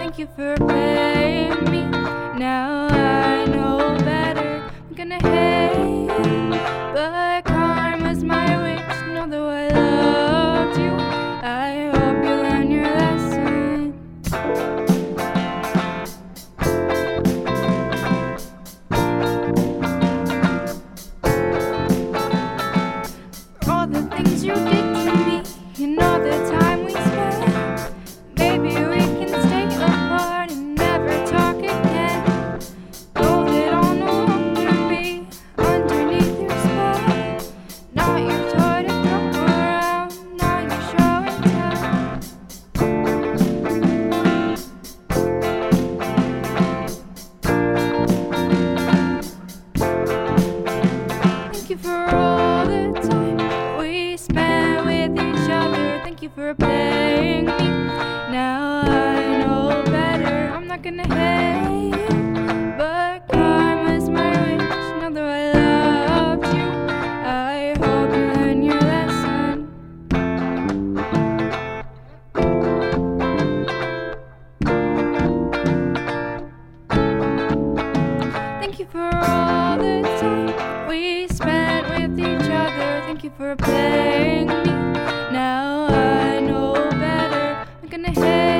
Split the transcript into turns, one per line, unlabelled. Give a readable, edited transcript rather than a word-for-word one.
Thank you for playing me. Now I know better. I'm gonna hate you, but karma's my witch. Know though I loved you, I hope you learn your lesson. For all the things you did to me, and all the time we spent, maybe we can stay apart and never talk again. Know that I'll no longer be underneath your spell. Now you're toy to throw around, now you're show and tell. Thank you for all the time we spent with each other. Thank you for playing me. Now I know better. I'm not gonna hate you, but karma's my witch. Now that I loved you, I hope you learn your lesson. Thank you for all the time we spent with each other. Thank you for playing me. Now I know better. I'm gonna hate